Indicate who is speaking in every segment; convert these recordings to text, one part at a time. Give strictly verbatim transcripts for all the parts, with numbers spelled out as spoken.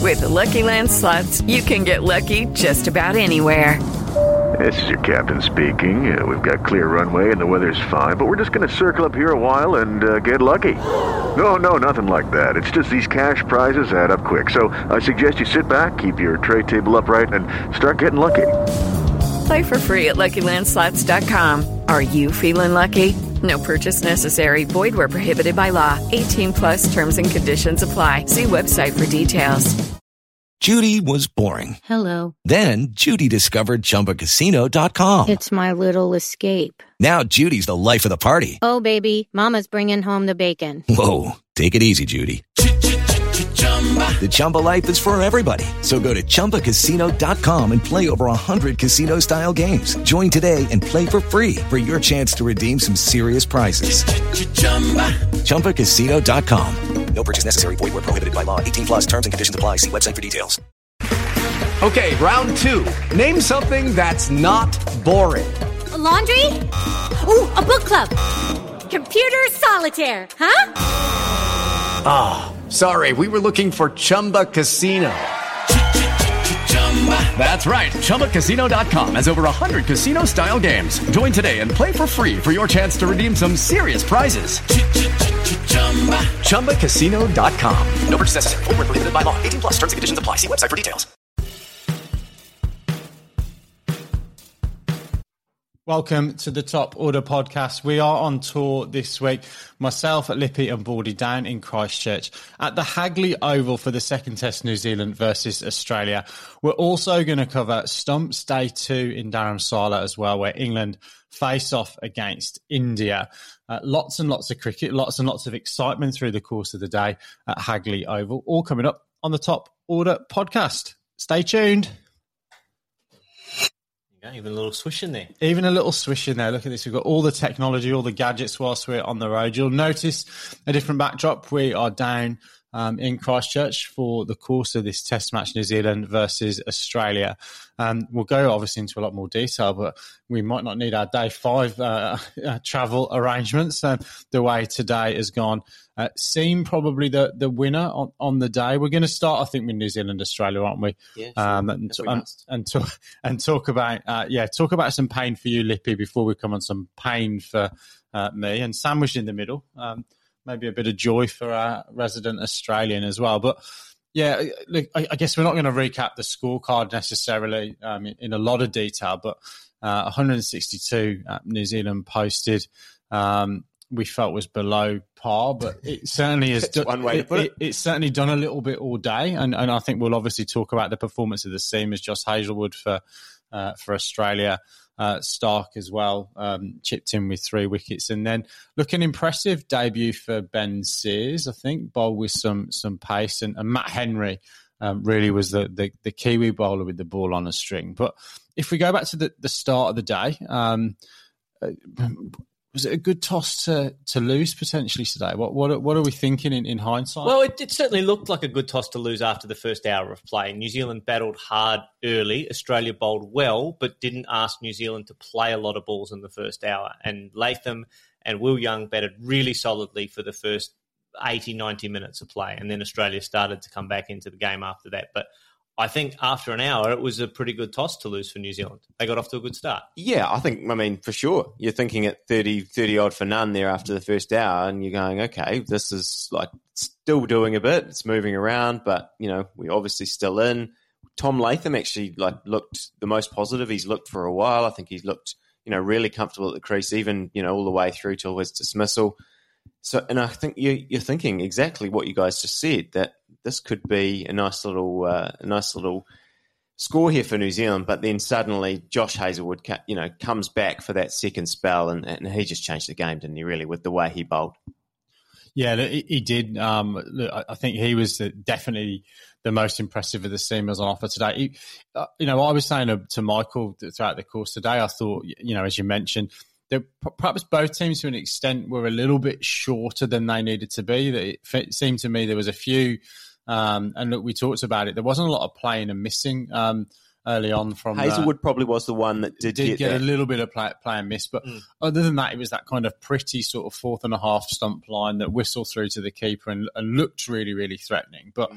Speaker 1: With the Lucky Land Slots, you can get lucky just about anywhere.
Speaker 2: This is your captain speaking. Uh, we've got clear runway and the weather's fine, but we're just going to circle up here a while and uh, get lucky. No, no, nothing like that. It's just these cash prizes add up quick. So I suggest you sit back, keep your tray table upright, and start getting lucky.
Speaker 1: Play for free at Lucky Land Slots dot com. Are you feeling lucky? No purchase necessary. Void where prohibited by law. eighteen plus terms and conditions apply. See website for details.
Speaker 3: Judy was boring.
Speaker 4: Hello.
Speaker 3: Then Judy discovered Chumba Casino dot com.
Speaker 4: It's my little escape.
Speaker 3: Now Judy's the life of the party.
Speaker 4: Oh, baby, mama's bringing home the bacon.
Speaker 3: Whoa, take it easy, Judy. The Chumba life is for everybody. So go to Chumba Casino dot com and play over one hundred casino-style games. Join today and play for free for your chance to redeem some serious prizes. Chumba Casino dot com. No purchase necessary. Void where prohibited by law. eighteen plus terms and conditions apply. See website for details.
Speaker 5: Okay, round two. Name something that's not boring.
Speaker 6: A laundry? Ooh, a book club. Computer solitaire, huh?
Speaker 5: Ah, oh, sorry. We were looking for Chumba Casino. That's right. Chumba Casino dot com has over one hundred casino-style games. Join today and play for free for your chance to redeem some serious prizes. Chumba Casino dot com. No purchase necessary. Void where prohibited by law. eighteen plus terms and conditions apply. See website for details.
Speaker 7: Welcome to the Top Order podcast. We are on tour this week. Myself, Lippy and Baldy down in Christchurch at the Hagley Oval for the second test, New Zealand versus Australia. We're also going to cover Stumps Day two in Dharamsala as well, where England face off against India. Uh, lots and lots of cricket, lots and lots of excitement through the course of the day at Hagley Oval. All coming up on the Top Order podcast. Stay tuned.
Speaker 8: Yeah, even a little swish in there.
Speaker 7: Even a little swish in there. Look at this. We've got all the technology, all the gadgets whilst we're on the road. You'll notice a different backdrop. We are down um, in Christchurch for the course of this test match, New Zealand versus Australia. Um, we'll go obviously into a lot more detail, but we might not need our day five uh, uh, travel arrangements. Um, the way today has gone. Uh, seem probably the, the winner on, on the day. We're going to start, I think, with New Zealand, Australia, aren't we?
Speaker 8: Yeah, sure.
Speaker 7: Um, and, and, and, talk, and talk about, uh, yeah, talk about some pain for you, Lippy, before we come on some pain for uh, me. And sandwiched in the middle, um, maybe a bit of joy for our resident Australian as well. But yeah, look, I, I guess we're not going to recap the scorecard necessarily um, in, in a lot of detail, but uh, one hundred sixty-two uh, New Zealand posted. Um, we felt was below par, but it certainly is.
Speaker 8: That's one way to put it.
Speaker 7: It, it. It's certainly done a little bit all day, and, and I think we'll obviously talk about the performance of the seam as Josh Hazlewood for uh, for Australia. Uh, Stark as well, um, chipped in with three wickets, and then looking impressive debut for Ben Sears, I think, bowled with some some pace, and, and Matt Henry um, really was the, the the Kiwi bowler with the ball on a string. But if we go back to the, the start of the day, um, was it a good toss to, to lose potentially today? What what what are we thinking in, in hindsight?
Speaker 8: Well, it, it certainly looked like a good toss to lose after the first hour of play. New Zealand battled hard early. Australia bowled well, but didn't ask New Zealand to play a lot of balls in the first hour. And Latham and Will Young batted really solidly for the first eighty, ninety minutes of play. And then Australia started to come back into the game after that. But I think after an hour, it was a pretty good toss to lose for New Zealand. They got off to a good start.
Speaker 9: Yeah, I think, I mean, for sure. You're thinking at thirty, thirty odd for none there after the first hour, and you're going, okay, this is like still doing a bit. It's moving around, but, you know, we're obviously still in. Tom Latham actually like looked the most positive he's looked for a while. I think he's looked, you know, really comfortable at the crease, even, you know, all the way through till his dismissal. So, and I think you, you're thinking exactly what you guys just said, that this could be a nice little, uh, a nice little score here for New Zealand. But then suddenly Josh Hazlewood, you know, comes back for that second spell, and, and he just changed the game, didn't he? Really, with the way he bowled.
Speaker 7: Yeah, he, he did. Um, look, I think he was the, definitely the most impressive of the seamers on offer today. He, uh, you know, I was saying to, to Michael throughout the course today, I thought, you know, as you mentioned, that perhaps both teams to an extent were a little bit shorter than they needed to be. It seemed to me there was a few, um, and look, we talked about it, there wasn't a lot of playing and missing um, early on from
Speaker 9: Hazlewood
Speaker 7: uh,
Speaker 9: probably was the one that did,
Speaker 7: did
Speaker 9: get,
Speaker 7: get
Speaker 9: that.
Speaker 7: a little bit of play, play and miss, but mm. other than that, it was that kind of pretty sort of fourth and a half stump line that whistled through to the keeper and, and looked really, really threatening. But mm.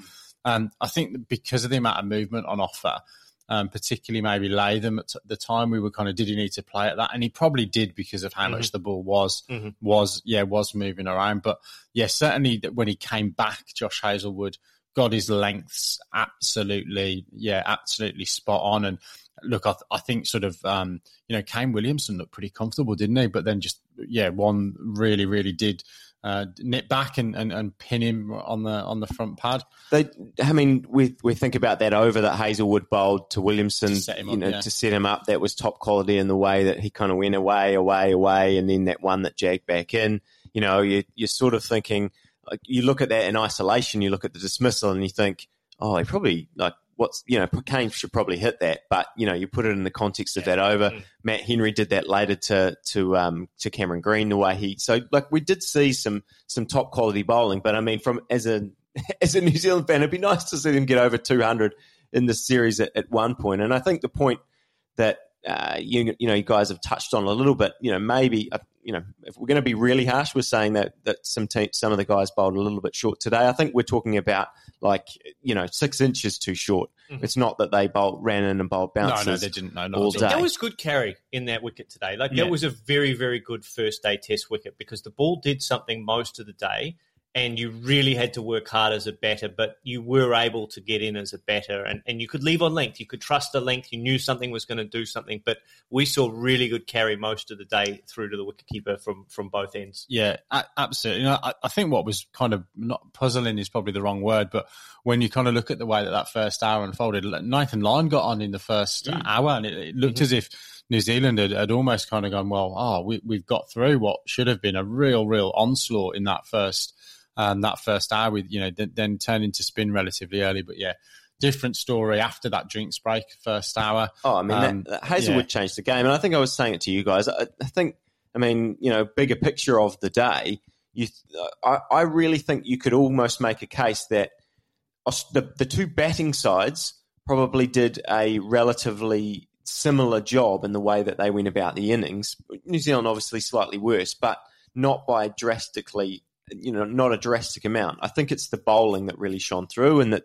Speaker 7: Um, I think that because of the amount of movement on offer, um, particularly maybe Latham at the time, we were kind of, did he need to play at that? And he probably did because of how mm-hmm. much the ball was, mm-hmm. was, yeah, was moving around. But yeah, certainly when he came back, Josh Hazlewood got his lengths absolutely, yeah, absolutely spot on. And look, I, th- I think sort of, um, you know, Kane Williamson looked pretty comfortable, didn't he? But then just, yeah, one really, really did uh, nip back and, and, and pin him on the on the front pad.
Speaker 9: They, I mean, we we think about that over that Hazlewood bowled to Williamson, to set him up, you know, yeah. to set him up. That was top quality in the way that he kind of went away, away, away, and then that one that jagged back in. You know, you, you're sort of thinking, like, you look at that in isolation, you look at the dismissal, and you think, oh, he probably, like, what's, you know, Kane should probably hit that. But, you know, you put it in the context of yeah. that over. Mm. Matt Henry did that later to to um to Cameron Green, the way he, so, like, we did see some some top quality bowling. But, I mean, from as a as a New Zealand fan, it'd be nice to see them get over two hundred in this series at, at one point. And I think the point that, uh, you, you know, you guys have touched on a little bit, you know, maybe, uh, you know, if we're going to be really harsh, we're saying that that some team, some of the guys bowled a little bit short today. I think we're talking about, like, you know, six inches too short. Mm-hmm. It's not that they bowled, ran in and bowled bounces.
Speaker 7: No, no, they didn't. No, not
Speaker 9: all day.
Speaker 8: That was good carry in that wicket today. Like, yeah. that was a very, very good first day test wicket because the ball did something most of the day. And you really had to work hard as a batter, but you were able to get in as a batter. And, and you could leave on length. You could trust the length. You knew something was going to do something. But we saw really good carry most of the day through to the wicketkeeper from, from both ends.
Speaker 7: Yeah, absolutely. You know, I, I think what was kind of, not puzzling is probably the wrong word, but when you kind of look at the way that that first hour unfolded, Nathan Lyon got on in the first mm. hour, and it, it looked mm-hmm. as if New Zealand had, had almost kind of gone, well, oh, we, we've got through what should have been a real, real onslaught in that first Um, that first hour, with, you know, then, then turn into spin relatively early. But yeah, different story after that drinks break, first hour.
Speaker 9: Oh, I mean, um, that, that Hazlewood yeah. changed the game. And I think I was saying it to you guys. I, I think, I mean, you know, bigger picture of the day, you, I, I really think you could almost make a case that the, the two batting sides probably did a relatively similar job in the way that they went about the innings. New Zealand obviously slightly worse, but not by drastically, you know, not a drastic amount. I think it's the bowling that really shone through, and that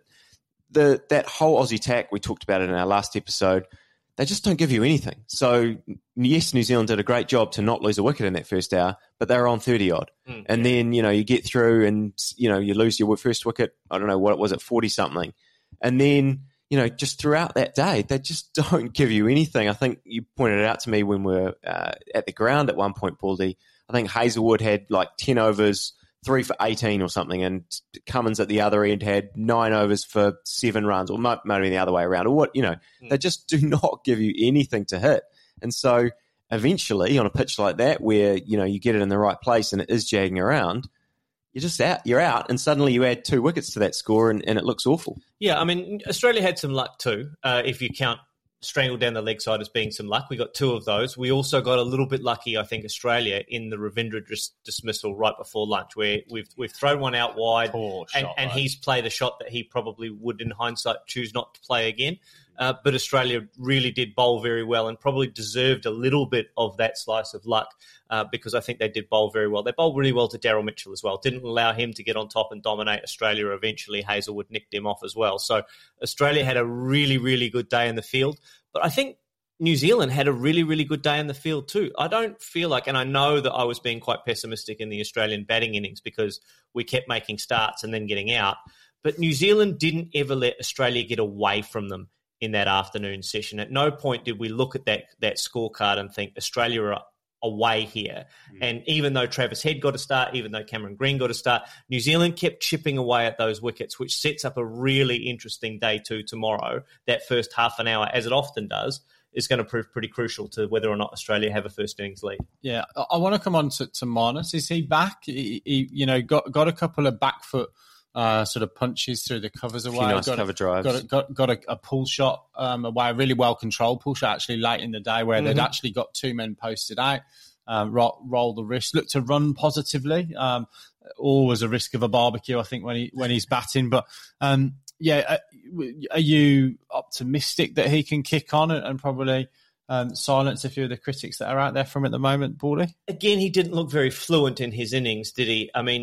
Speaker 9: the that whole Aussie tack, we talked about it in our last episode, they just don't give you anything. So, yes, New Zealand did a great job to not lose a wicket in that first hour, but they were on thirty-odd. Mm, and yeah. then, you know, you get through and, you know, you lose your first wicket, I don't know, what was it, forty-something. And then, you know, just throughout that day, they just don't give you anything. I think you pointed it out to me when we were uh, at the ground at one point, Baldy. I think Hazlewood had like ten overs, three for eighteen or something, and Cummins at the other end had nine overs for seven runs, or might, might have been the other way around, or what, you know, mm. they just do not give you anything to hit. And so eventually on a pitch like that, where, you know, you get it in the right place and it is jagging around, you're just out, you're out, and suddenly you add two wickets to that score and, and it looks awful.
Speaker 8: Yeah, I mean, Australia had some luck too, uh, if you count strangled down the leg side as being some luck. We got two of those. We also got a little bit lucky, I think, Australia, in the Ravindra dis- dismissal right before lunch, where we've we've thrown one out wide,
Speaker 7: Poor
Speaker 8: and,
Speaker 7: shot,
Speaker 8: and
Speaker 7: right.
Speaker 8: he's played a shot that he probably would, in hindsight, choose not to play again. Uh, but Australia really did bowl very well and probably deserved a little bit of that slice of luck uh, because I think they did bowl very well. They bowled really well to Daryl Mitchell as well. Didn't allow him to get on top and dominate Australia. Eventually, Hazlewood nicked him off as well. So Australia had a really, really good day in the field. But I think New Zealand had a really, really good day in the field too. I don't feel like, and I know that I was being quite pessimistic in the Australian batting innings because we kept making starts and then getting out. But New Zealand didn't ever let Australia get away from them in that afternoon session. At no point did we look at that that scorecard and think Australia are away here. Mm. And even though Travis Head got a start, even though Cameron Green got a start, New Zealand kept chipping away at those wickets, which sets up a really interesting day two tomorrow. That first half an hour, as it often does, is going to prove pretty crucial to whether or not Australia have a first innings lead.
Speaker 7: Yeah, I, I want to come on to, to Marnus. Is he back? He, he, you know, got got a couple of back foot uh, sort of punches through the covers away.
Speaker 9: Nice
Speaker 7: got
Speaker 9: cover
Speaker 7: a,
Speaker 9: drives.
Speaker 7: Got a, got, got a, a pull shot um, away, a really well controlled pull shot actually late in the day where mm-hmm. they'd actually got two men posted out. Um, roll, roll the wrist, look to run positively. Um, always a risk of a barbecue, I think, when he when he's batting. But um, yeah, uh, are you optimistic that he can kick on and, and probably um, silence a few of the critics that are out there from at the moment, Baldy?
Speaker 8: Again, he didn't look very fluent in his innings, did he? I mean,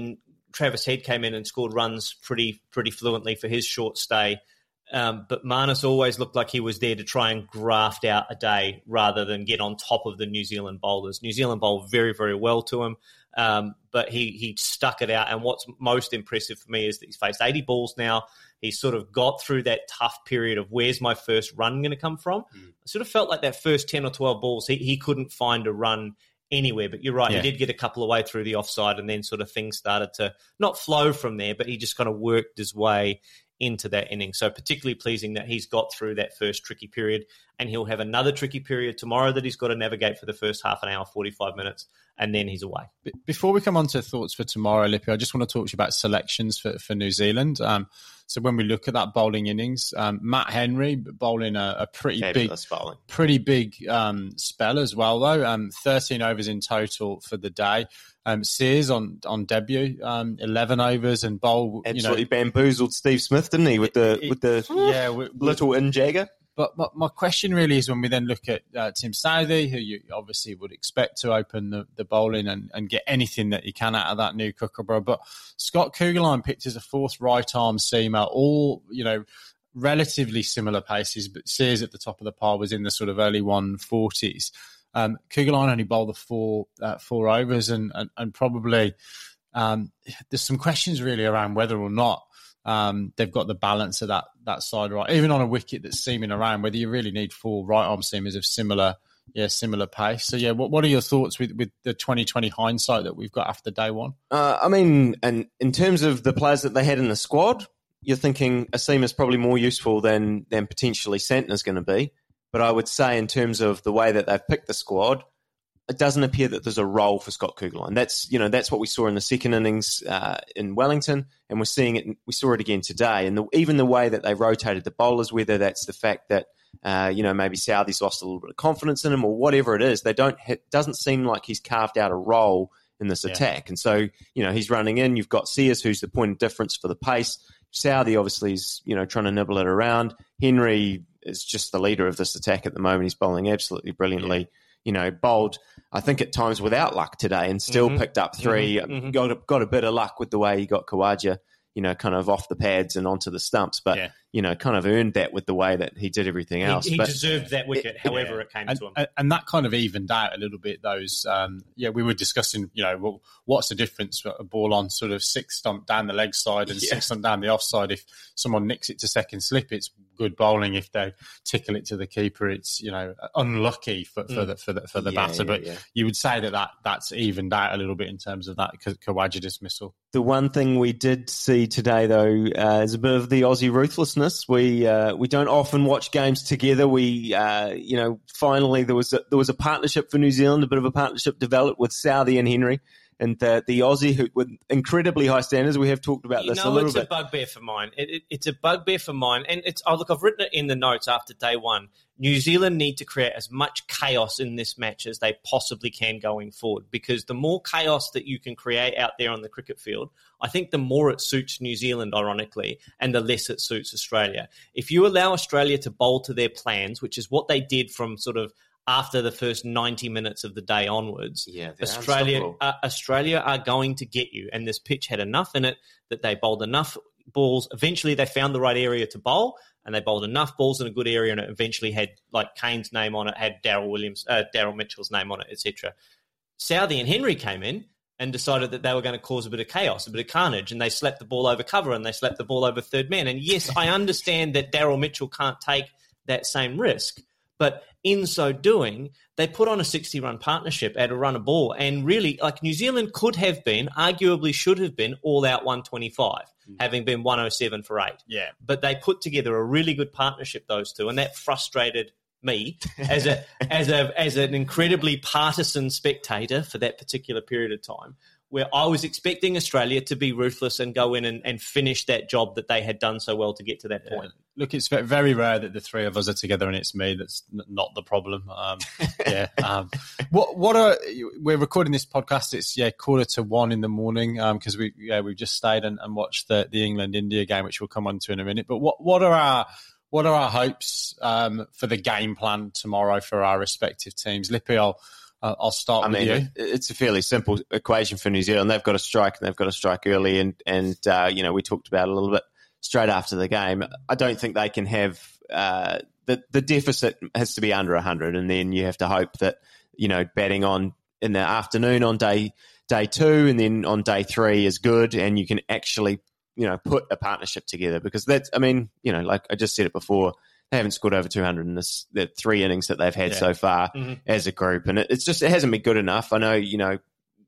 Speaker 8: Travis Head came in and scored runs pretty pretty fluently for his short stay. Um, but Marnus always looked like he was there to try and graft out a day rather than get on top of the New Zealand bowlers. New Zealand bowled very, very well to him, um, but he he stuck it out. And what's most impressive for me is that he's faced eighty balls now. He's sort of got through that tough period of where's my first run going to come from. Mm. I sort of felt like that first ten or twelve balls, he, he couldn't find a run anywhere. But you're right, yeah. He did get a couple away through the offside, and then sort of things started to not flow from there, but he just kind of worked his way into that inning. So particularly pleasing that he's got through that first tricky period, and he'll have another tricky period tomorrow that he's got to navigate for the first half an hour, forty-five minutes, and then he's away.
Speaker 7: Before we come on to thoughts for tomorrow, Lippy, I just want to talk to you about selections for, for New Zealand. Um, so when we look at that bowling innings, um, Matt Henry bowling a, a pretty
Speaker 9: Fabulous
Speaker 7: big,
Speaker 9: bowling.
Speaker 7: pretty big um, spell as well, though. Um, thirteen overs in total for the day. Um, Sears on on debut, um, eleven overs and bowl.
Speaker 9: Absolutely
Speaker 7: you know,
Speaker 9: bamboozled Steve Smith, didn't he, with the
Speaker 7: it,
Speaker 9: with the
Speaker 7: yeah, we,
Speaker 9: little in jagger.
Speaker 7: But my, my question really is when we then look at uh, Tim Southee, who you obviously would expect to open the, the bowling and, and get anything that he can out of that new Kookaburra. But Scott Kuggeleijn picked as a fourth right-arm seamer, all, you know, relatively similar paces, but Sears at the top of the pile was in the sort of early one forties. Um, Kuggeleijn only bowled the four uh, four overs, and, and, and probably um, there's some questions really around whether or not Um, they've got the balance of that that side right, even on a wicket that's seaming around. Whether you really need four right arm seamers of similar, yeah, similar pace. So yeah, what what are your thoughts with, with the twenty twenty hindsight that we've got after day one?
Speaker 9: Uh, I mean, and in terms of the players that they had in the squad, you're thinking a seamer is probably more useful than than potentially Santner's going to be. But I would say in terms of the way that they've picked the squad, it doesn't appear that there's a role for Scott Kuggeleijn. That's, you know, that's what we saw in the second innings uh, in Wellington, and we're seeing it. We saw it again today, and the, even the way that they rotated the bowlers, whether that's the fact that uh, you know maybe Southee's lost a little bit of confidence in him or whatever it is, they don't. It doesn't seem like he's carved out a role in this yeah. attack, and so you know he's running in. You've got Sears, who's the point of difference for the pace. Southee obviously is you know trying to nibble it around. Henry is just the leader of this attack at the moment. He's bowling absolutely brilliantly. Yeah. You know, bowled, I think at times without luck today, and still mm-hmm. picked up three. Mm-hmm. Got a, got a bit of luck with the way he got Khawaja, you know, kind of off the pads and onto the stumps. But, yeah. you know, kind of earned that with the way that he did everything else.
Speaker 8: He, he
Speaker 9: but,
Speaker 8: deserved that wicket, it, however yeah. it came
Speaker 7: and,
Speaker 8: to him.
Speaker 7: And, and that kind of evened out a little bit those, um, yeah, we were discussing, you know, well, what's the difference for a ball on sort of six stump down the leg side and yeah. six stump down the offside? If someone nicks it to second slip, it's good bowling. If they tickle it to the keeper, it's, you know, unlucky for, for mm. the for the, for the yeah, batter. Yeah, but yeah. you would say that, that that's evened out a little bit in terms of that Khawaja dismissal.
Speaker 9: The one thing we did see today, though, uh, is a bit of the Aussie ruthlessness. We uh, we don't often watch games together. We, uh, you know, finally there was a, there was a partnership for New Zealand, a bit of a partnership developed with Southee and Henry. And the, the Aussie, who with incredibly high standards, we have talked about
Speaker 8: you
Speaker 9: this
Speaker 8: know,
Speaker 9: a little
Speaker 8: it's
Speaker 9: bit.
Speaker 8: It's a bugbear for mine. It, it, it's a bugbear for mine. And it's, oh, look, I've written it in the notes after day one. New Zealand need to create as much chaos in this match as they possibly can going forward, because the more chaos that you can create out there on the cricket field, I think the more it suits New Zealand, ironically, and the less it suits Australia. If you allow Australia to bowl to their plans, which is what they did from sort of after the first ninety minutes of the day onwards,
Speaker 9: yeah,
Speaker 8: Australia uh, Australia are going to get you. And this pitch had enough in it that they bowled enough balls. Eventually, they found the right area to bowl, and they bowled enough balls in a good area, and it eventually had like Kane's name on it, had Daryl Williams, uh, Daryl Mitchell's name on it, et cetera. Southee and Henry came in and decided that they were going to cause a bit of chaos, a bit of carnage, and they slapped the ball over cover and they slapped the ball over third man. And yes, I understand that Daryl Mitchell can't take that same risk, but in so doing, they put on a sixty-run partnership at a run a ball. And really, like New Zealand could have been, arguably should have been, all out one twenty-five, mm. having been one oh seven for eight.
Speaker 7: Yeah.
Speaker 8: But they put together a really good partnership, those two, and that frustrated me as a as a as an incredibly partisan spectator for that particular period of time, where I was expecting Australia to be ruthless and go in and, and finish that job that they had done so well to get to that point.
Speaker 7: Yeah. Look, it's very rare that the three of us are together and it's me. That's not the problem. Um, yeah. Um, what what are we're recording this podcast? It's yeah quarter to one in the morning because um, we yeah we've just stayed and, and watched the the England India game, which we'll come on to in a minute. But what what are our what are our hopes um, for the game plan tomorrow for our respective teams? Lippy, I'll uh, I'll start
Speaker 9: I
Speaker 7: with
Speaker 9: mean,
Speaker 7: you.
Speaker 9: it, it's a fairly simple equation for New Zealand. They've got to strike, and they've got to strike early. And, and uh, you know, we talked about it a little bit straight after the game. I don't think they can have uh, the, the deficit has to be under one hundred, and then you have to hope that, you know, batting on in the afternoon on day day two and then on day three is good, and you can actually, you know, put a partnership together. Because that's, I mean, you know, like I just said it before, they haven't scored over two hundred in this, the three innings that they've had yeah. so far mm-hmm. as a group. And it, it's just, it hasn't been good enough. I know, you know,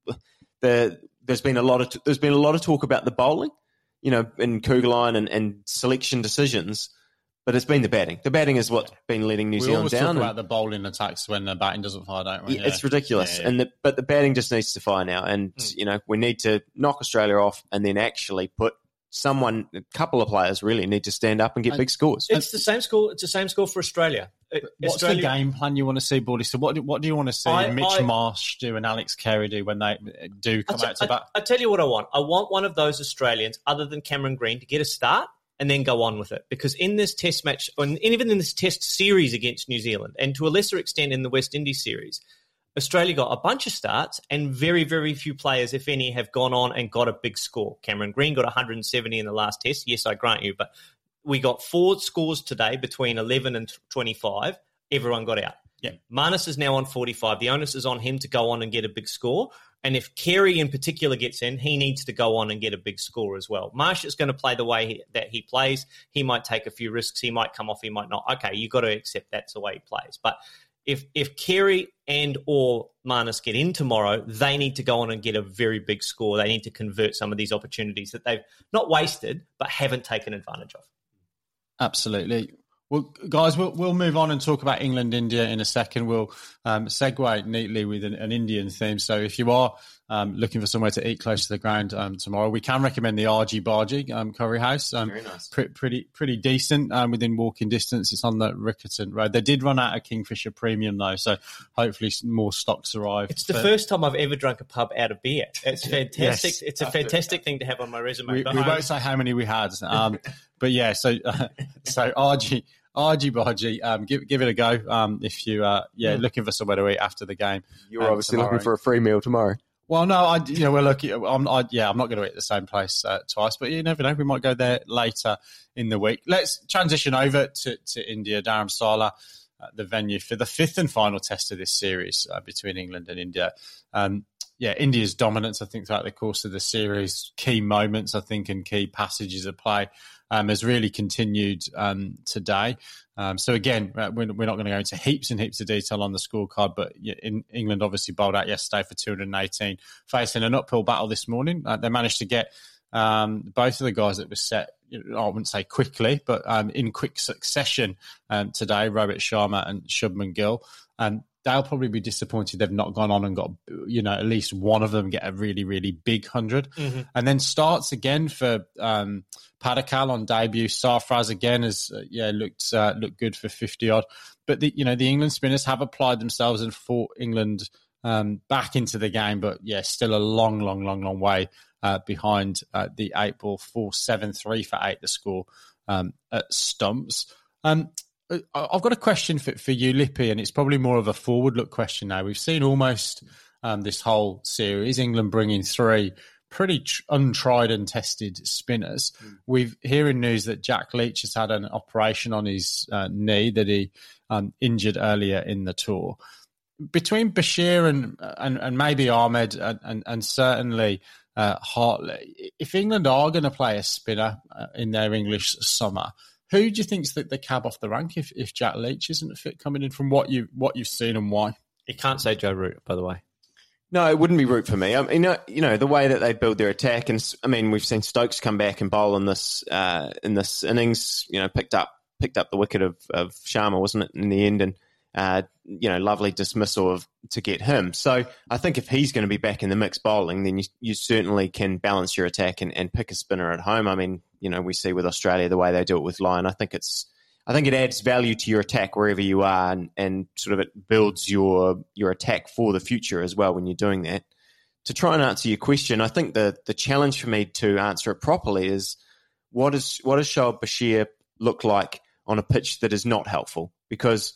Speaker 9: the, there's been a lot of, there's been a lot of talk about the bowling, you know, in Kugelheim and, and selection decisions, but it's been the batting. The batting is what's been letting New
Speaker 7: we
Speaker 9: Zealand down.
Speaker 7: We always talk about the bowling attacks when the batting doesn't fire, don't we?
Speaker 9: Yeah, it's ridiculous. Yeah, yeah. And the, but the batting just needs to fire now. And, mm. you know, we need to knock Australia off and then actually put someone, a couple of players really need to stand up and get and big scores.
Speaker 8: It's the same score. It's the same score for Australia.
Speaker 7: What's
Speaker 8: Australia,
Speaker 7: the game plan you want to see, Baldy? So what do, what do you want to see I, Mitch I, Marsh do and Alex Carey do when they do come
Speaker 8: t-
Speaker 7: out to bat?
Speaker 8: I, I tell you what I want. I want one of those Australians, other than Cameron Green, to get a start and then go on with it. Because in this test match, and even in this test series against New Zealand, and to a lesser extent in the West Indies series, Australia got a bunch of starts and very, very few players, if any, have gone on and got a big score. Cameron Green got one hundred seventy in the last test. Yes, I grant you. But we got four scores today between eleven and twenty-five. Everyone got out.
Speaker 7: Yeah.
Speaker 8: Marnus is now on forty-five. The onus is on him to go on and get a big score. And if Carey in particular gets in, he needs to go on and get a big score as well. Marsh is going to play the way he, that he plays. He might take a few risks. He might come off. He might not. Okay, you've got to accept that's the way he plays. But If if Carey and or Marnus get in tomorrow, they need to go on and get a very big score. They need to convert some of these opportunities that they've not wasted but haven't taken advantage of.
Speaker 7: Absolutely. Well, guys, we'll, we'll move on and talk about England-India in a second. We'll um, segue neatly with an, an Indian theme. So if you are um, looking for somewhere to eat close to the ground um, tomorrow, we can recommend the Argy Bargy um, Curry House. Um,
Speaker 9: Very nice.
Speaker 7: Pre- pretty pretty decent um, within walking distance. It's on the Riccarton Road. They did run out of Kingfisher Premium, though, so hopefully more stocks arrive.
Speaker 8: It's the
Speaker 7: but,
Speaker 8: first time I've ever drunk a pub out of beer. It's fantastic.
Speaker 7: Yes.
Speaker 8: It's a fantastic thing to have on my resume.
Speaker 7: We,
Speaker 8: but
Speaker 7: we won't say how many we had. Um, but, yeah, so uh, so Argy... Argy Bargy, um, give give it a go um, if you uh, yeah mm. looking for somewhere to eat after the game.
Speaker 9: You're
Speaker 7: um,
Speaker 9: obviously
Speaker 7: tomorrow.
Speaker 9: looking for a free meal tomorrow.
Speaker 7: Well, no, I you know we're lucky. I'm I, yeah, I'm not going to eat at the same place uh, twice, but you never know. We might go there later in the week. Let's transition over to, to India. Dharamsala, uh, the venue for the fifth and final test of this series uh, between England and India. Um, yeah, India's dominance, I think, throughout the course of the series, key moments, I think, and key passages of play um, has really continued um, today. Um, so, again, we're, we're not going to go into heaps and heaps of detail on the scorecard, but in, England obviously bowled out yesterday for two hundred eighteen, facing an uphill battle this morning. Uh, they managed to get um, both of the guys that were set, I wouldn't say quickly, but um, in quick succession um, today, Rohit Sharma and Shubman Gill. And they'll probably be disappointed they've not gone on and got, you know, at least one of them get a really, really big hundred. Mm-hmm. And then starts again for um, Padikkal on debut. Sarfraz again has, uh, yeah, looked uh, looked good for fifty odd. But, the, you know, the England spinners have applied themselves and fought England um, back into the game. But, yeah, still a long, long, long, long way uh, behind uh, the eight ball, four seven three for eight, the score um, at Stumps. Um I've got a question for, for you, Lippy, and it's probably more of a forward-look question now. We've seen almost um, this whole series, England bringing three pretty tr- untried and tested spinners. Mm. We've hearing news that Jack Leach has had an operation on his uh, knee that he um, injured earlier in the tour. Between Bashir and and, and maybe Ahmed and, and, and certainly uh, Hartley, if England are going to play a spinner uh, in their English summer, who do you think's the, the cab off the rank if, if Jack Leach isn't fit coming in from what you what you've seen and why?
Speaker 8: You can't say Joe Root, by the way.
Speaker 9: No, it wouldn't be Root for me. I mean, you know, you know the way that they build their attack, and I mean, we've seen Stokes come back and bowl in this uh, in this innings. You know, picked up picked up the wicket of, of Sharma, wasn't it, in the end, and uh, you know, lovely dismissal of to get him. So I think if he's going to be back in the mix bowling, then you, you certainly can balance your attack and, and pick a spinner at home. I mean, you know, we see with Australia the way they do it with Lyon. I think it's, I think it adds value to your attack wherever you are, and, and sort of it builds your your attack for the future as well when you're doing that. To try and answer your question, I think the the challenge for me to answer it properly is what is what does Shoaib Bashir look like on a pitch that is not helpful? Because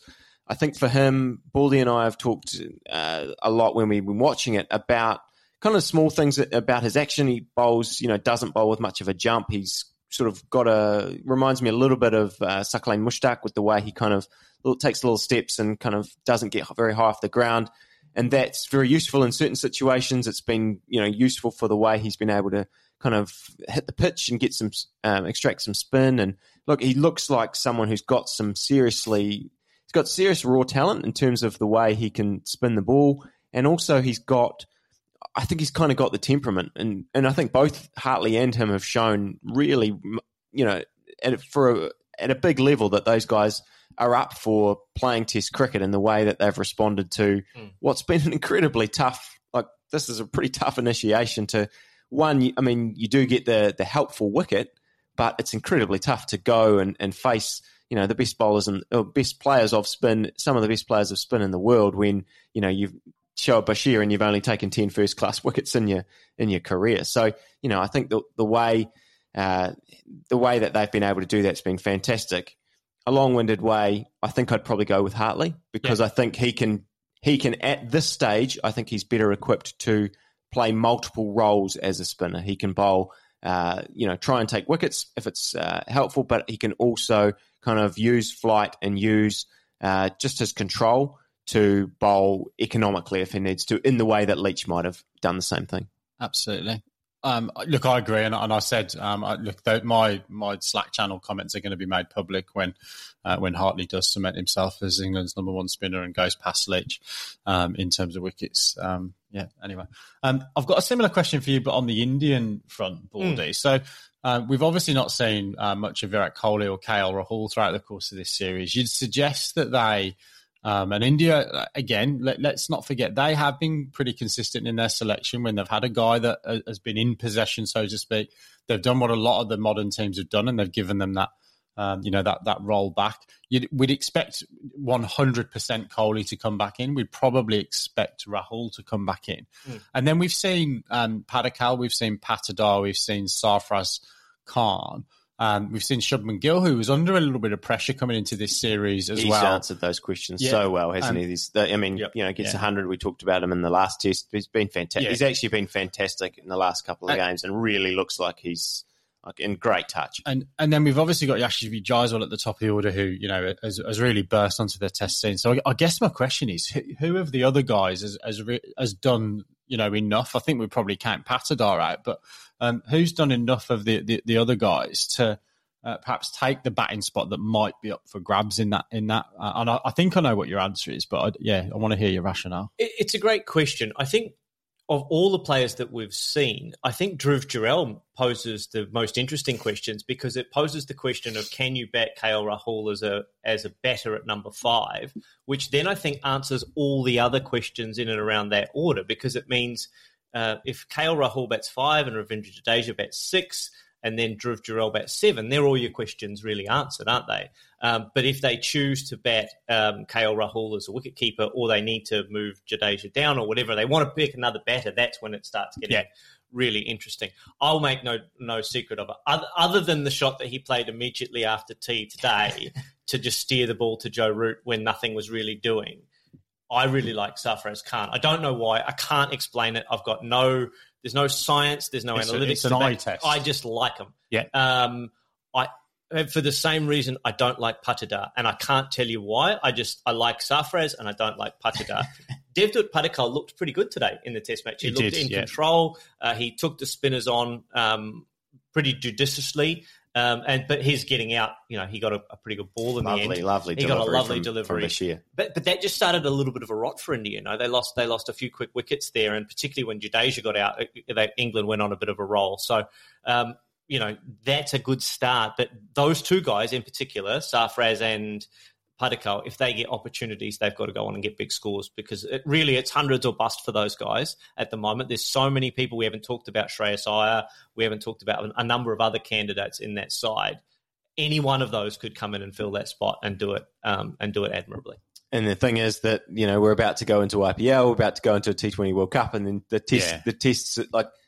Speaker 9: I think for him, Baldy and I have talked uh, a lot when we've been watching it about kind of small things about his action. He bowls, you know, doesn't bowl with much of a jump. He's sort of got a, reminds me a little bit of uh, Saqlain Mushtaq with the way he kind of little, takes little steps and kind of doesn't get very high off the ground. And that's very useful in certain situations. It's been, you know, useful for the way he's been able to kind of hit the pitch and get some, um, extract some spin. And look, he looks like someone who's got some seriously, he's got serious raw talent in terms of the way he can spin the ball. And also he's got, I think he's kind of got the temperament. And, and I think both Hartley and him have shown really, you know, at, for a, at a big level that those guys are up for playing Test cricket in the way that they've responded to mm. what's been an incredibly tough, like this is a pretty tough initiation to one. I mean, you do get the the helpful wicket, but it's incredibly tough to go and, and face, you know, the best bowlers and or best players of spin, some of the best players of spin in the world when, you know, you've Shoaib Bashir and you've only taken ten first class wickets in your, in your career. So, you know, I think the, the way, uh, the way that they've been able to do that's been fantastic. A long-winded way, I think I'd probably go with Hartley because yeah. I think he can, he can at this stage, I think he's better equipped to play multiple roles as a spinner. He can bowl, uh, you know, try and take wickets if it's uh, helpful, but he can also kind of use flight and use uh, just his control to bowl economically if he needs to, in the way that Leach might have done the same thing.
Speaker 7: Absolutely. Um, look, I agree, and, and I said, um, I, look, the, my my Slack channel comments are going to be made public when uh, when Hartley does cement himself as England's number one spinner and goes past Leach um, in terms of wickets. Um, yeah. Anyway, um, I've got a similar question for you, but on the Indian front, Baldy. Mm. So uh, we've obviously not seen uh, much of Virat Kohli or K L Rahul throughout the course of this series. You'd suggest that they. Um, and India, again, let, let's not forget, they have been pretty consistent in their selection when they've had a guy that has been in possession, so to speak. They've done what a lot of the modern teams have done, and they've given them that, um, you know, that that roll back. You'd, we'd expect one hundred percent Kohli to come back in. We'd probably expect Rahul to come back in. Mm. And then we've seen um, Padikkal, we've seen Patidar, we've seen Sarfraz Khan. Um, we've seen Shubman Gill, who was under a little bit of pressure coming into this series as
Speaker 9: He's
Speaker 7: well.
Speaker 9: He's answered those questions yeah. so well, hasn't um, he? He's, I mean, yep. you know, gets yeah. one hundred. We talked about him in the last test. He's been fantastic. Yeah. He's actually been fantastic in the last couple of and, games and really looks like he's like in great touch. And and then we've obviously got Yashasvi Jaiswal at the top of the order who, you know, has, has really burst onto the test scene. So I, I guess my question is, who, who of the other guys has, has, has done, you know, enough? I think we probably count Patidar out, but um, who's done enough of the, the, the other guys to... Uh, perhaps take the batting spot that might be up for grabs in that in that, uh, and I, I think I know what your answer is, but I, yeah, I want to hear your rationale.
Speaker 8: It, it's a great question. I think of all the players that we've seen, I think Dhruv Jurel poses the most interesting questions because it poses the question of can you bat K L Rahul as a as a batter at number five, which then I think answers all the other questions in and around that order because it means uh, if K L Rahul bats five and Ravindra Jadeja bats six. And then Dhruv Jurel bat seven, they're all your questions really answered, aren't they? Um, but if they choose to bat um, K L Rahul as a wicketkeeper or they need to move Jadeja down or whatever, they want to pick another batter, that's when it starts getting yeah. really interesting. I'll make no no secret of it. Other, other than the shot that he played immediately after tea today to just steer the ball to Joe Root when nothing was really doing, I really like Sarfraz Khan. I don't know why. I can't explain it. I've got no... There's no science. There's no
Speaker 7: it's
Speaker 8: analytics.
Speaker 7: A, it's an eye test.
Speaker 8: I just like them.
Speaker 7: Yeah.
Speaker 8: Um, I for the same reason I don't like Patidar, and I can't tell you why. I just I like Sarfraz and I don't like Patidar. Devdutt Padikkal looked pretty good today in the Test match. He, he looked did, in yeah. control. Uh, he took the spinners on um, pretty judiciously. Um, and but he's getting out. You know, he got a, a pretty good ball in
Speaker 9: lovely,
Speaker 8: the end.
Speaker 9: Lovely,
Speaker 8: he
Speaker 9: delivery.
Speaker 8: He got a lovely
Speaker 9: from,
Speaker 8: delivery.
Speaker 9: From Bashir.
Speaker 8: But but that just started a little bit of a rot for India. You know, they lost they lost a few quick wickets there, and particularly when Jadeja got out, they, England went on a bit of a roll. So, um, you know, that's a good start. But those two guys in particular, Sarfraz and Padikkal, if they get opportunities, they've got to go on and get big scores because it really it's hundreds or bust for those guys at the moment. There's so many people. We haven't talked about Shreyas Iyer. We haven't talked about a number of other candidates in that side. Any one of those could come in and fill that spot and do it um, and do it admirably.
Speaker 9: And the thing is that, you know, we're about to go into I P L, we're about to go into a T twenty World Cup, and then the test,
Speaker 7: yeah.
Speaker 9: the tests, like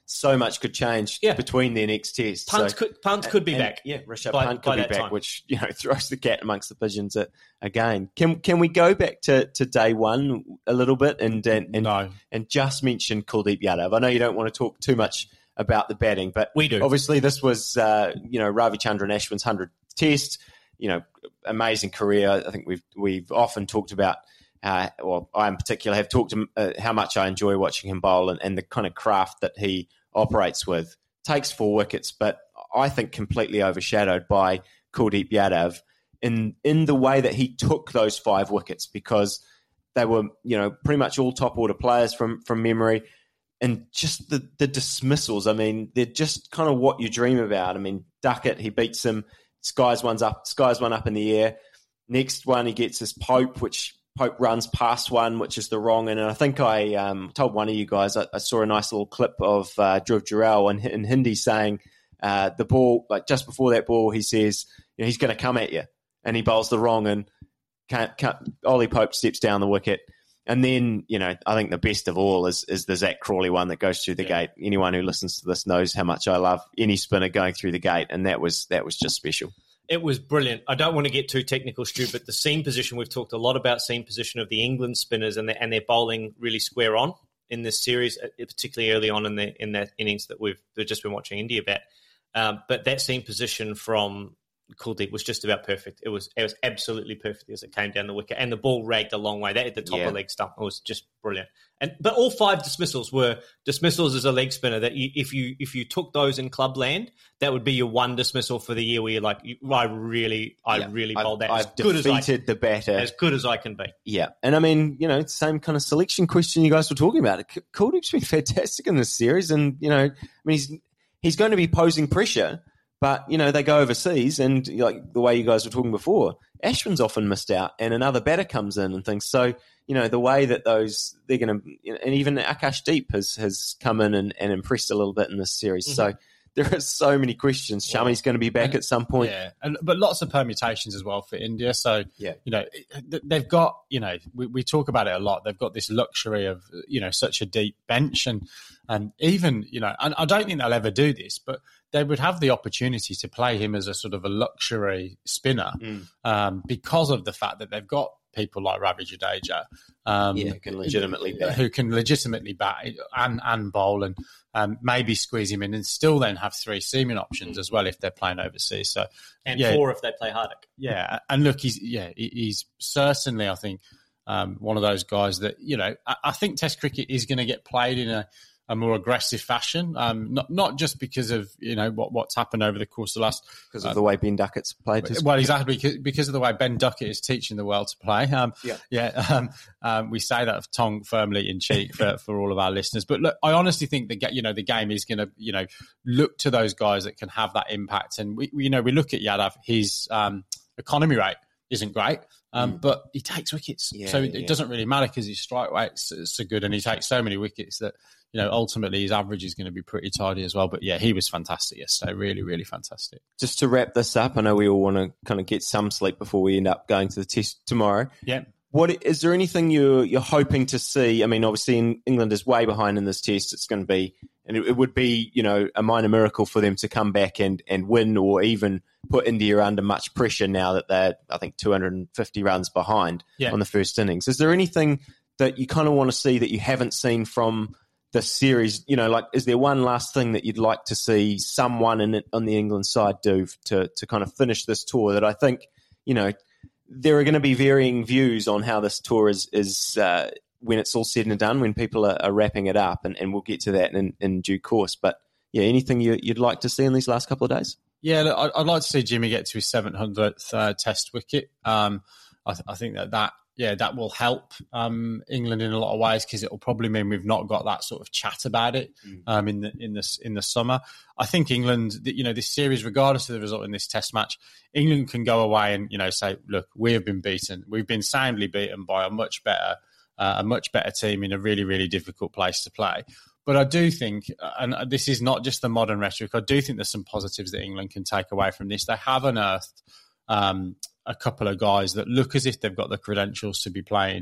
Speaker 9: so much could change
Speaker 8: Yeah.
Speaker 9: between their next test.
Speaker 8: Punt
Speaker 9: So-
Speaker 8: could Punt could be
Speaker 9: and,
Speaker 8: back.
Speaker 9: Yeah, Rishabh
Speaker 8: by-
Speaker 9: Punt
Speaker 8: by
Speaker 9: could be
Speaker 8: that
Speaker 9: back,
Speaker 8: time.
Speaker 9: which you know throws the cat amongst the pigeons a- again. Can can we go back to, to day one a little bit and and and,
Speaker 7: No.
Speaker 9: and just mention Kuldeep Yadav? I know you don't want to talk too much about the batting, but
Speaker 8: We do.
Speaker 9: Obviously, this was uh, you know Ravichandran Ashwin's hundredth test. You know, amazing career. I think we've we've often talked about. Uh, well, I in particular have talked to, uh, how much I enjoy watching him bowl and, and the kind of craft that he operates with. Takes four wickets, but I think completely overshadowed by Kuldeep Yadav in in the way that he took those five wickets, because they were, you know, pretty much all top order players from from memory, and just the the dismissals. I mean, they're just kind of what you dream about. I mean, Duckett, he beats him, skies one's up, skies one up in the air. Next one, he gets his Pope, which Pope runs past one, which is the wrong. And I think I um, told one of you guys, I, I saw a nice little clip of uh, Dhruv Jurel in, in Hindi saying uh, the ball, like just before that ball, he says, you know, he's going to come at you. And he bowls the wrong, and can't, can't, Ollie Pope steps down the wicket. And then, you know, I think the best of all is is the Zach Crawley one that goes through the yeah. gate. Anyone who listens to this knows how much I love any spinner going through the gate, and that was that was just special.
Speaker 8: It was brilliant. I don't want to get too technical, Stu, but the seam position, we've talked a lot about seam position of the England spinners, and, the, and they're bowling really square on in this series, particularly early on in the in that innings that we've, we've just been watching India bat. Um, but that seam position from Kuldeep was just about perfect. It was it was absolutely perfect as it came down the wicket, and the ball ragged a long way. That hit the top
Speaker 9: yeah.
Speaker 8: of leg stump. It was just brilliant. And but all five dismissals were dismissals as a leg spinner. That you, if you if you took those in clubland, that would be your one dismissal for the year where you're like, I really, I
Speaker 9: yeah.
Speaker 8: really bowled that
Speaker 9: I've,
Speaker 8: as
Speaker 9: I've
Speaker 8: good as I
Speaker 9: defeated the batter
Speaker 8: as good as I can be.
Speaker 9: Yeah, and I mean, you know, same kind of selection question you guys were talking about. Kuldeep's been fantastic in this series, and you know, I mean, he's he's going to be posing pressure. But, you know, they go overseas, and like the way you guys were talking before, Ashwin's often missed out and another batter comes in and things. So, you know, the way that those, they're going to, you know, and even Akash Deep has, has come in and, and impressed a little bit in this series. Mm-hmm. So there are so many questions. Shami's going to be back
Speaker 7: and,
Speaker 9: at some point.
Speaker 7: Yeah, and, but lots of permutations as well for India. So,
Speaker 9: yeah.
Speaker 7: you know, they've got, you know, we, we talk about it a lot. They've got this luxury of, you know, such a deep bench. And, and even, you know, and I don't think they'll ever do this, but they would have the opportunity to play him as a sort of a luxury spinner
Speaker 9: mm.
Speaker 7: um, because of the fact that they've got people like Ravi Jadeja, um,
Speaker 9: yeah, who can legitimately bat,
Speaker 7: who can legitimately bat and and bowl, and um, maybe squeeze him in, and still then have three seaming options mm. as well if they're playing overseas. So
Speaker 8: and
Speaker 7: yeah,
Speaker 8: four if they play Hardik.
Speaker 7: Yeah, and look, he's yeah he's certainly, I think, um, one of those guys that, you know, I, I think Test cricket is going to get played in a. a more aggressive fashion, um, not not just because of, you know, what, what's happened over the course of the last...
Speaker 9: Because of uh, the way Ben Duckett's played.
Speaker 7: His well, exactly, because, because of the way Ben Duckett is teaching the world to play. Um,
Speaker 9: yeah.
Speaker 7: Yeah, um, um, we say that tongue firmly in cheek for, for all of our listeners. But look, I honestly think that, you know, the game is going to, you know, look to those guys that can have that impact. And, we, we you know, we look at Yadav, his um, economy rate isn't great. Um, mm. But he takes wickets, yeah, so it,
Speaker 9: yeah.
Speaker 7: it doesn't really matter because his strike rate's so good, and he takes so many wickets that, you know, ultimately his average is going to be pretty tidy as well. But yeah, he was fantastic yesterday, really, really fantastic.
Speaker 9: Just to wrap this up, I know we all want to kind of get some sleep before we end up going to the test tomorrow.
Speaker 7: Yeah.
Speaker 9: What is there anything you're you're hoping to see? I mean, obviously, in, England is way behind in this test. It's going to be, and it, it would be, you know, a minor miracle for them to come back and, and win, or even put India under much pressure now that they're, I think, two hundred fifty runs behind yeah. on the first innings. Is there anything that you kind of want to see that you haven't seen from the series? You know, like, is there one last thing that you'd like to see someone in on the England side do to to kind of finish this tour? That I think, you know, there are going to be varying views on how this tour is is uh, when it's all said and done, when people are, are wrapping it up, and, and we'll get to that in, in due course. But yeah, anything you, you'd like to see in these last couple of days?
Speaker 7: Yeah, look, I'd like to see Jimmy get to his seven hundredth uh, Test wicket. Um, I, th- I think that that yeah that will help um, England in a lot of ways, because it will probably mean we've not got that sort of chat about it um, in the in this in the summer. I think England, you know, this series, regardless of the result in this Test match, England can go away and, you know, say, look, we have been beaten. We've been soundly beaten by a much better uh, a much better team in a really, really difficult place to play. But I do think, and this is not just the modern rhetoric, I do think there's some positives that England can take away from this. They have unearthed um, a couple of guys that look as if they've got the credentials to be playing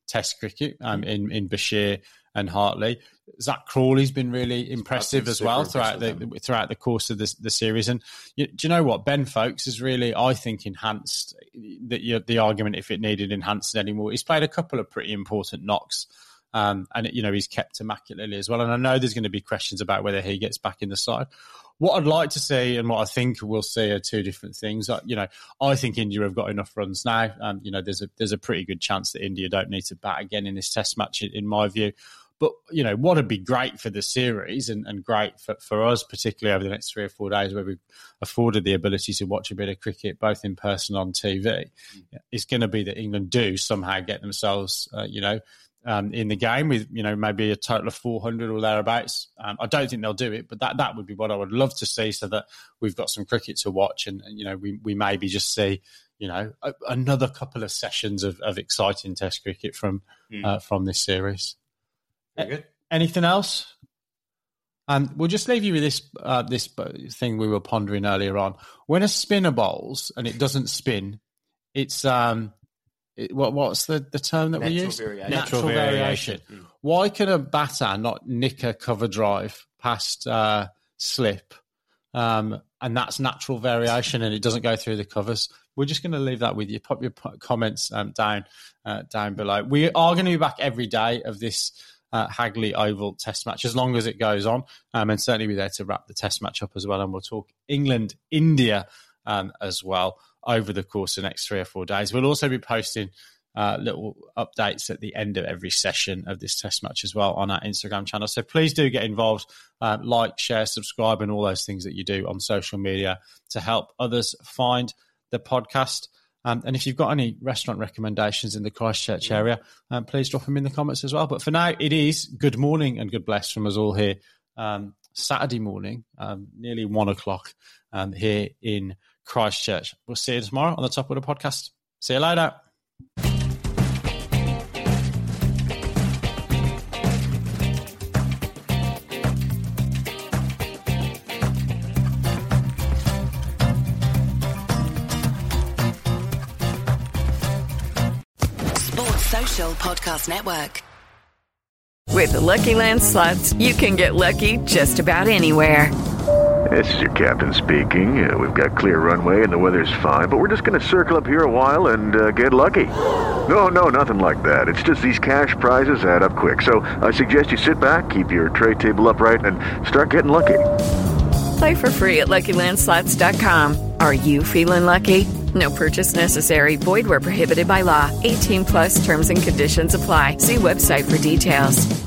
Speaker 7: Test cricket um, in, in Bashir and Hartley. Zach Crawley's been really impressive as well throughout the throughout the course of this, the series. And you, do you know what? Ben Foakes has really, I think, enhanced the, the argument if it needed enhancing anymore. He's played a couple of pretty important knocks. Um, and, you know, he's kept immaculately as well. And I know there's going to be questions about whether he gets back in the side. What I'd like to see and what I think we'll see are two different things. You know, I think India have got enough runs now. Um, you know, there's a there's a pretty good chance that India don't need to bat again in this test match, in my view. But, you know, what would be great for the series and, and great for, for us, particularly over the next three or four days where we've afforded the ability to watch a bit of cricket, both in person and on T V, mm. is going to be that England do somehow get themselves, uh, you know, Um, in the game with, you know, maybe a total of four hundred or thereabouts. Um, I don't think they'll do it, but that, that would be what I would love to see so that we've got some cricket to watch and, and you know, we, we maybe just see, you know, a, another couple of sessions of, of exciting test cricket from mm. uh, from this series.
Speaker 9: Very good.
Speaker 7: Anything else? Um, we'll just leave you with this uh, this thing we were pondering earlier on. When a spinner bowls and it doesn't spin, it's... um. It, what what's the, the term that
Speaker 9: Natural
Speaker 7: we use?
Speaker 9: Variation.
Speaker 7: Natural,
Speaker 9: Natural
Speaker 7: variation.
Speaker 9: variation. Mm.
Speaker 7: Why can a batter not nick a cover drive past uh, slip? Um, and that's natural variation and it doesn't go through the covers. We're just going to leave that with you. Pop your comments um, down uh, down below. We are going to be back every day of this uh, Hagley Oval test match as long as it goes on. Um, and certainly be there to wrap the test match up as well. And we'll talk England, India um, as well over the course of the next three or four days. We'll also be posting uh, little updates at the end of every session of this test match as well on our Instagram channel. So please do get involved, uh, like, share, subscribe, and all those things that you do on social media to help others find the podcast. Um, and if you've got any restaurant recommendations in the Christchurch area, um, please drop them in the comments as well. But for now, it is good morning and good bless from us all here. Um, Saturday morning, um, nearly one o'clock um, here in Christchurch. We'll see you tomorrow on the Top Order podcast. See you later.
Speaker 10: Sports Social Podcast Network.
Speaker 1: With the Lucky Land Slots, you can get lucky just about anywhere.
Speaker 2: This is your captain speaking. Uh, we've got clear runway and the weather's fine, but we're just going to circle up here a while and uh, get lucky. No, no, nothing like that. It's just these cash prizes add up quick. So I suggest you sit back, keep your tray table upright, and start getting lucky.
Speaker 1: Play for free at Lucky Land Slots dot com. Are you feeling lucky? No purchase necessary. Void where prohibited by law. eighteen plus terms and conditions apply. See website for details.